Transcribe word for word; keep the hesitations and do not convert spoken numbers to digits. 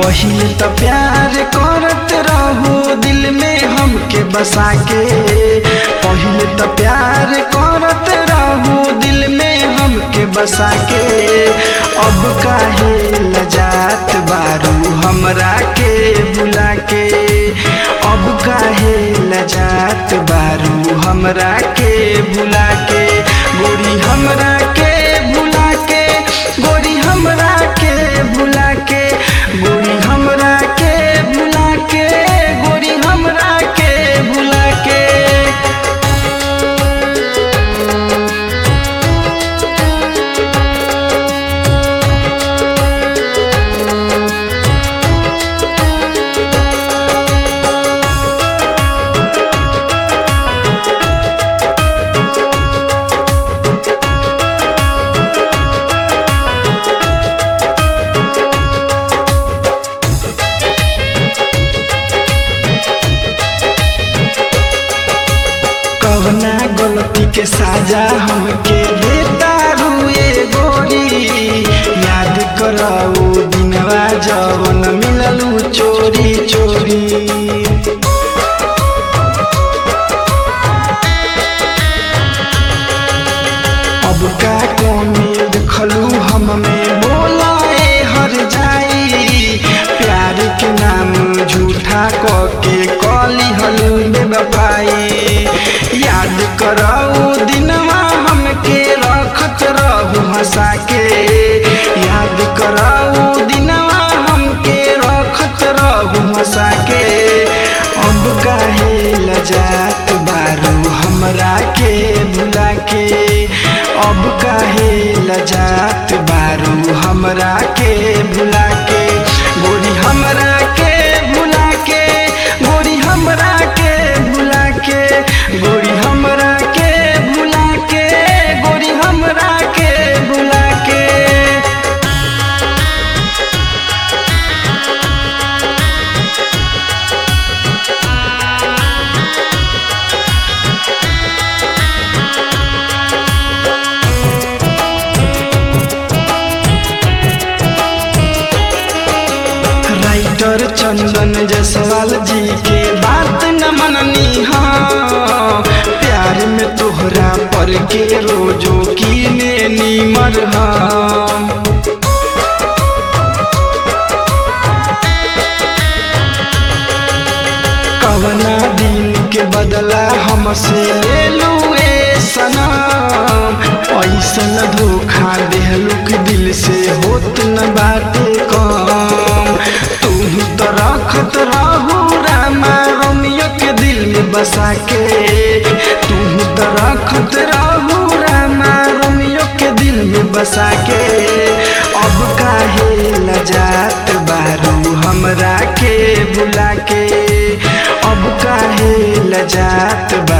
पहिले तो प्यार करत रहू दिल में हमके बसा के, पहिले तो प्यार करत रहू दिल में हमके बसा के। अब काहे लजात बारू हमरा के भुला के, अब काहे लजात बारू हमरा के भुला के। गोरी हमरा के भुला के, गोरी हमरा के भुला के, गोरी हमरा के भुला के, गोरी हमरा के भुला के। कवना गलती के साजा हमके देता रुए गोरी, याद कराऊ दिनवा जवन मिललू चोरी चोरी। अब का कमी देखलू हम में बोला ए हर जाई, प्यार के नाम झूठा कके कली हलू बेवफाई। याद कराऊ दिनवा हमके रखत रहू हंसा के, याद कराऊ दिनवा हमके रखत रहू हंसा के। अब काहे लजात बारू हमरा के भुला के, अब काहे लजात बारू हमरा के भुला के। गोरी हमरा के भुला के, गोरी हमरा के भुला के, गोरी हमरा के भुला के, गोरी हमरा के भुला के। राइटर चंदन जसवाल जी के बात न मननी हाँ, प्यार में तोहरा पर के रोजो कीने नीमर हाँ। कवना दिन के बदला हमसे ले लू ए सनम, ऐसन धोखा देहलू के दिल से होत न बाटे कम। तुम तो रखत रहू रामा रोमियो के दिल में बसा के, तुम तो रखत रहू रामा रोमियो के दिल में बसा के। अब काहे लजात बारू हमरा के भुला के, अब काहे लजात